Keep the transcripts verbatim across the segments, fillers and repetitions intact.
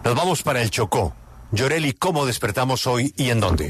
Nos vamos para el Chocó. Yoreli, ¿cómo despertamos hoy y en dónde?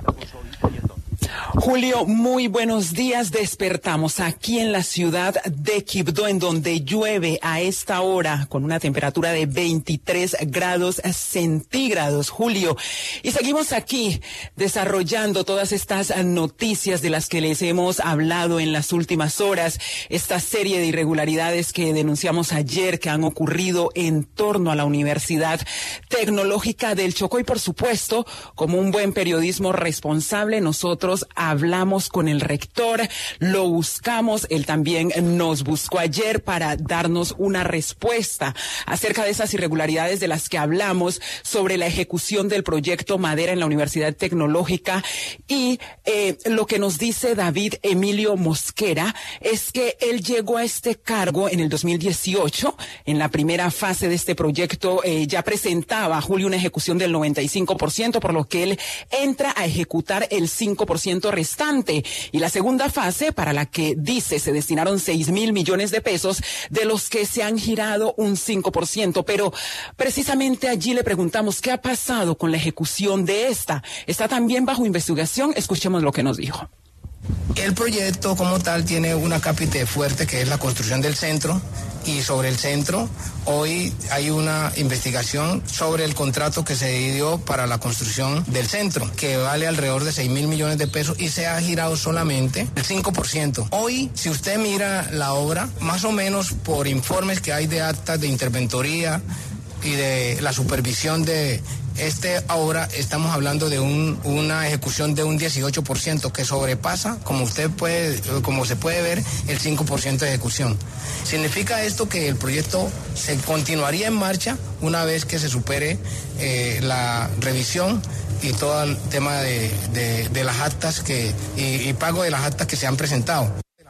Julio, muy buenos días. Despertamos aquí en la ciudad de Quibdó, en donde llueve a esta hora con una temperatura de veintitrés grados centígrados, Julio. Y seguimos aquí desarrollando todas estas noticias de las que les hemos hablado en las últimas horas, esta serie de irregularidades que denunciamos ayer que han ocurrido en torno a la Universidad Tecnológica del Chocó. Y por supuesto, como un buen periodismo responsable, nosotros hablamos con el rector, lo buscamos, él también nos buscó ayer para darnos una respuesta acerca de esas irregularidades de las que hablamos sobre la ejecución del proyecto Madera en la Universidad Tecnológica. Y eh, lo que nos dice David Emilio Mosquera es que él llegó a este cargo en el dos mil dieciocho, en la primera fase de este proyecto eh, ya presentaba a Julio una ejecución del noventa y cinco por ciento, por lo que él entra a ejecutar el cinco por ciento restante, y la segunda fase, para la que dice se destinaron seis mil millones de pesos, de los que se han girado un cinco por ciento, pero precisamente allí le preguntamos qué ha pasado con la ejecución de esta. ¿Está también bajo investigación? Escuchemos lo que nos dijo. El proyecto como tal tiene una cápite fuerte, que es la construcción del centro, y sobre el centro hoy hay una investigación sobre el contrato que se dio para la construcción del centro, que vale alrededor de seis mil millones de pesos, y se ha girado solamente el cinco por ciento. Hoy, si usted mira la obra, más o menos por informes que hay de actas de interventoría y de la supervisión de este, ahora estamos hablando de un, una ejecución de un dieciocho por ciento, que sobrepasa, como usted puede, como se puede ver, el cinco por ciento de ejecución. Significa esto que el proyecto se continuaría en marcha una vez que se supere eh, la revisión y todo el tema de, de, de las actas que, y, y pago de las actas que se han presentado.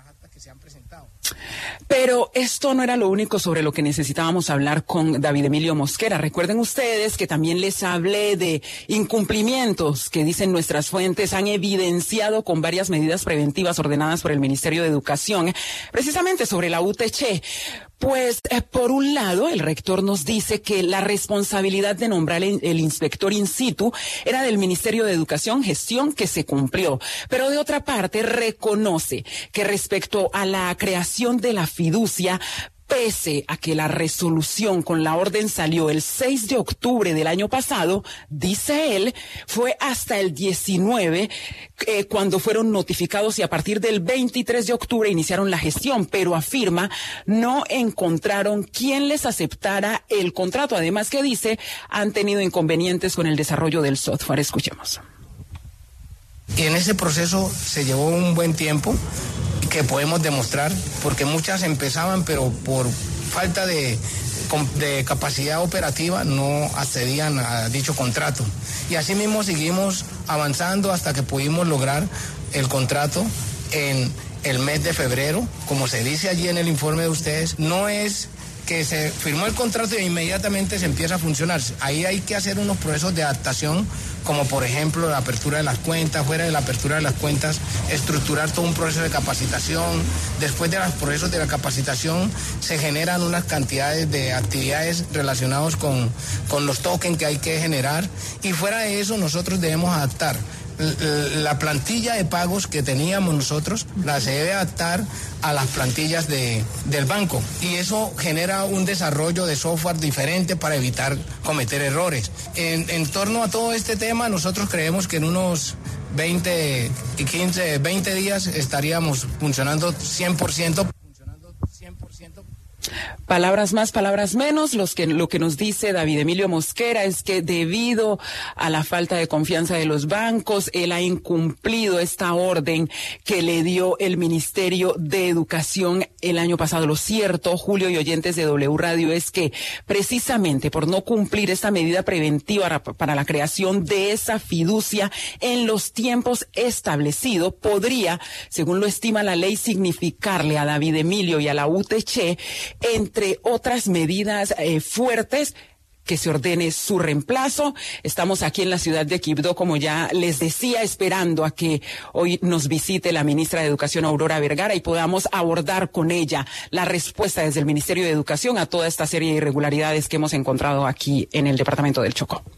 Pero esto no era lo único sobre lo que necesitábamos hablar con David Emilio Mosquera. Recuerden ustedes que también les hablé de incumplimientos que, dicen nuestras fuentes, han evidenciado con varias medidas preventivas ordenadas por el Ministerio de Educación, precisamente sobre la U T C. Pues, eh, por un lado, el rector nos dice que la responsabilidad de nombrar el, el inspector in situ era del Ministerio de Educación, gestión que se cumplió. Pero de otra parte, reconoce que respecto a la creación de la fiducia, pese a que la resolución con la orden salió el seis de octubre del año pasado, dice él, fue hasta el diecinueve eh, cuando fueron notificados, y a partir del veintitrés de octubre iniciaron la gestión, pero afirma no encontraron quién les aceptara el contrato. Además, que dice, han tenido inconvenientes con el desarrollo del software. Escuchemos. Y en ese proceso se llevó un buen tiempo, que podemos demostrar, porque muchas empezaban, pero por falta de, de capacidad operativa no accedían a dicho contrato. Y así mismo seguimos avanzando hasta que pudimos lograr el contrato en el mes de febrero. Como se dice allí en el informe de ustedes, no es que se firmó el contrato e inmediatamente se empieza a funcionar. Ahí hay que hacer unos procesos de adaptación, como por ejemplo la apertura de las cuentas, fuera de la apertura de las cuentas, estructurar todo un proceso de capacitación. Después de los procesos de la capacitación se generan unas cantidades de actividades relacionadas con, con los tokens que hay que generar, y fuera de eso nosotros debemos adaptar la plantilla de pagos que teníamos nosotros, la se debe adaptar a las plantillas de, del banco, y eso genera un desarrollo de software diferente para evitar cometer errores. En, en torno a todo este tema, nosotros creemos que en unos veinte y quince, veinte días estaríamos funcionando cien por ciento. Palabras más, palabras menos. Los que, lo que nos dice David Emilio Mosquera es que debido a la falta de confianza de los bancos, él ha incumplido esta orden que le dio el Ministerio de Educación el año pasado. Lo cierto, Julio y oyentes de W Radio, es que precisamente por no cumplir esta medida preventiva para la creación de esa fiducia en los tiempos establecidos, podría, según lo estima la ley, significarle a David Emilio y a la U T C, entre otras medidas eh, fuertes, que se ordene su reemplazo. Estamos aquí en la ciudad de Quibdó, como ya les decía, esperando a que hoy nos visite la ministra de Educación, Aurora Vergara, y podamos abordar con ella la respuesta desde el Ministerio de Educación a toda esta serie de irregularidades que hemos encontrado aquí en el departamento del Chocó.